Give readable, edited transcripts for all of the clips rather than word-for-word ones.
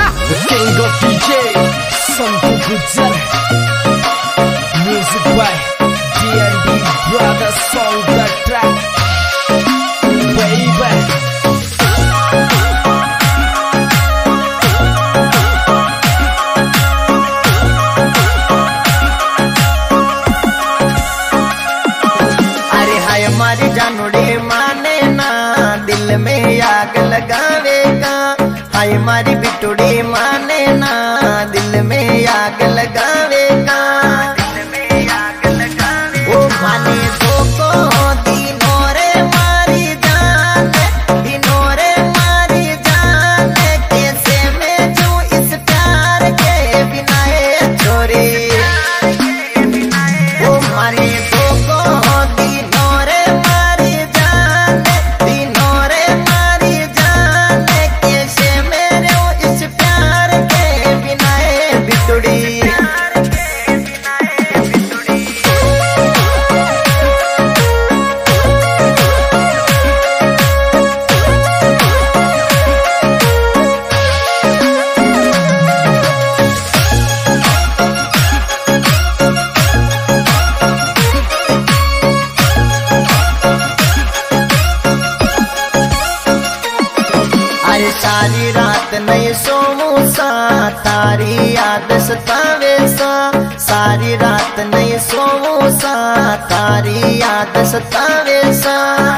The king of DJ, Santu Gujar. Music by D&D Brothers, song the track, baby. अरे हाय हमारी जानोड़े माने ना, दिल में आग लगावेगा। हाय हमारी बिटुड़ी माने ना, दिल में आग लगावेगा। ओ माने तो को दिनों रे मारी जान, दिनों रे मारी जान, कैसे मैं जूं इस प्यार के बिना ये छोरी। ओ माने तो को दिनों रे मारी जान, दिनों रे मारी जान, कैसे मैं रहूं इस प्यार के बिना ये बिटुड़ी। अरे सारी रात नहीं सोऊं सा, तारी याद सतावे सा। सारी रात नहीं सोऊं सा, तारी याद सतावे सा।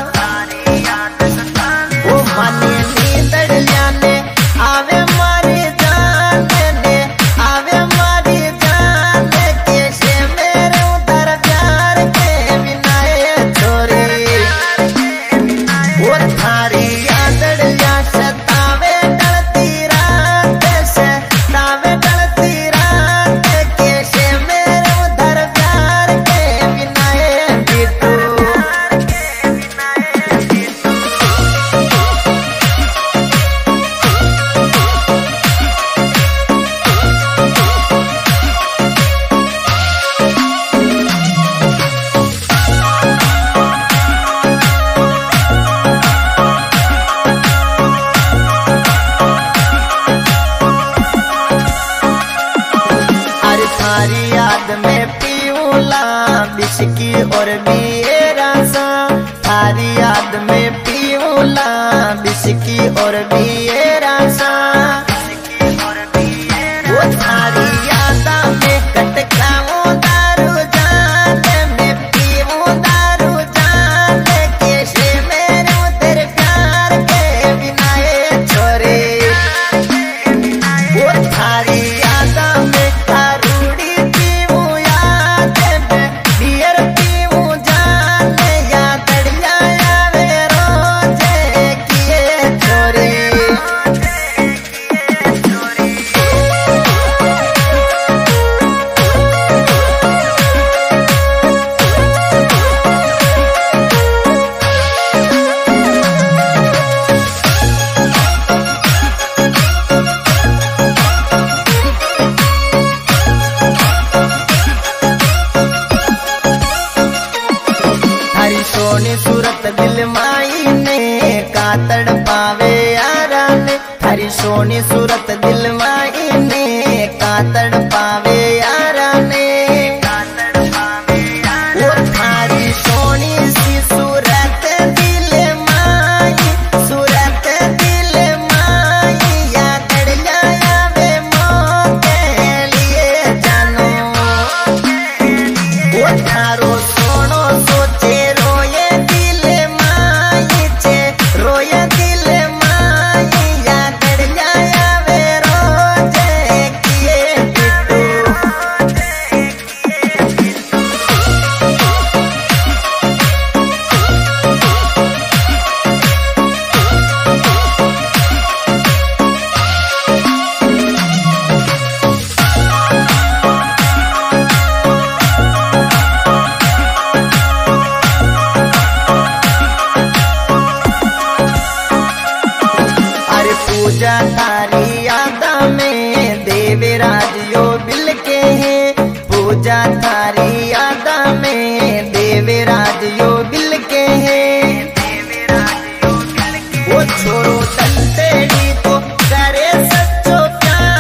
ओ माने नींदड़ जाने आवे मारी जान ने, आवे मारी जान, कैसे मेरे उधर प्यार के बिना ये छोरी। वो थारी यादड़ या सतावे डलती रात से, सतावे डलती रात, कैसे मेरे उधर प्यार के बिना ये बिटू। अरे थारी याद में पीऊला बिस्की और बियरा सा। थारी याद में पीऊला बिस्की और बियरा सा। वो थारी यादा में कटकाऊं दारू जान, मैं पीऊं दारू जान, कैसे मेरे तेरे प्यार के बिना ये छोरे। वो थारी यादा में दारूड़ी पीऊं याद में, बियर पीऊं जान, याद आया वे रोजे किए छोरे। हरी सोनी सूरत दिल माई ने, कातड़ पावे यारा ने। हरी सोनी सूरत दिल माई ने, कातड़ पावे यारा ने। वो थारी सोनी सी सूरत दिल माई, सूरत दिल माई, यादड़ जाया वे मों के लिए जानो। वो थारो सोनो सोचे रोए दिल माई चे, रोए दिल माई, यादड़ जाया वे रोजे किए बिटू। अरे पूजा थारी यादा में देवराज यो बिल के हैं। पूजा थारी यादा में देवराज यो बिल के हैं। वो छोड़ो संतेड़ी को करे सच्चो प्यार।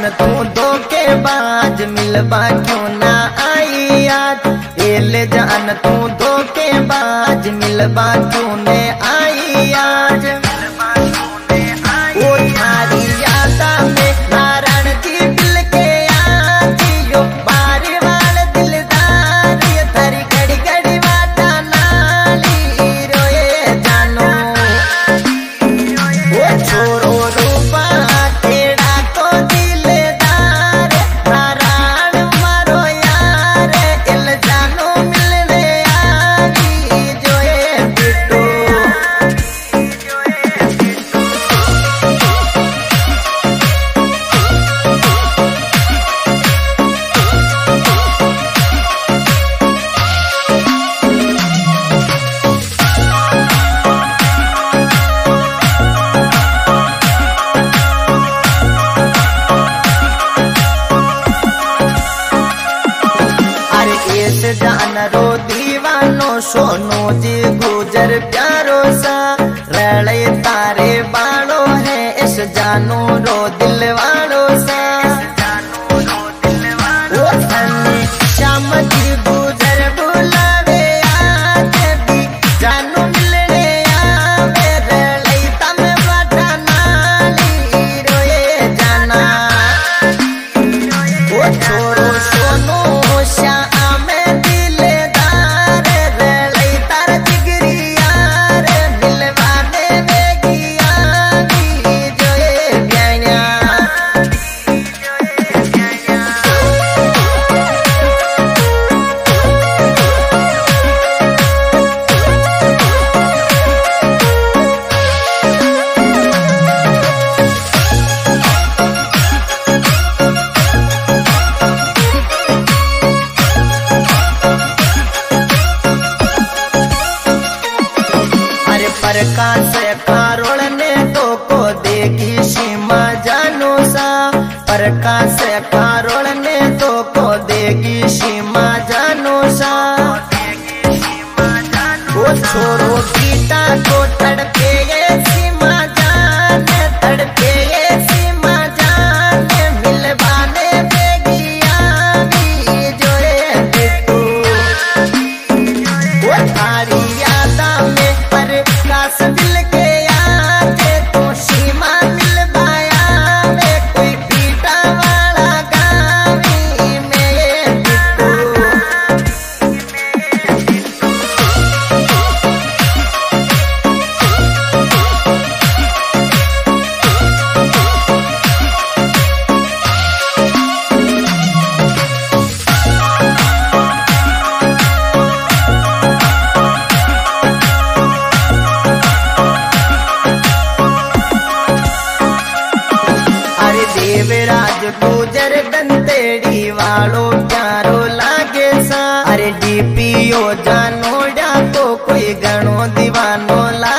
जान तू धोखेबाज मिलबा क्यों ना आई आज। एले जान तू धोखेबाज मिलबा क्यों ने आई आज। ओ थारी यादा में नारायण जी दिल के आजियो बारी वाल दिलदार ये थारी घड़ी घड़ी वाटा नाली रोए जानो। ओ छोरो रूपा केड़ा को दिलदार नारायण मारो यार इल जानो मिलने आई जोए बिटू। जान रो दीवानो सोनू जी गुजर प्यारो सा रड़े तारे बाड़ो है इस जानू रो दिल वालो सा। ओ सन्नी शाम जी गुजर बुलावे आज भी जानू मिलने आवे रड़े तम वाटा नाली रोए जाना। ओ छोरो सोनू श्याम प्रकाश कारोल ने तो को देगी सीमा जानो सा। प्रकाश कारोल ने तो को देगी सीमा जानो सा। वो छोरो गीता को तड़पे ये सीमा जान तड़पे ये सीमा जान मिलवाने देगी आवी जोए बिटू। वो थारी यादा में प्रकाश दिल के आजे तो सीमा मिलवाया वे कोई पीटा वाला गावी में बिटू। देवराज गुजर दंतेड़ी वालो प्यारो लागे सा। अरे डीपीओ जानोड़ा तो कोई गणो दीवानो लागे।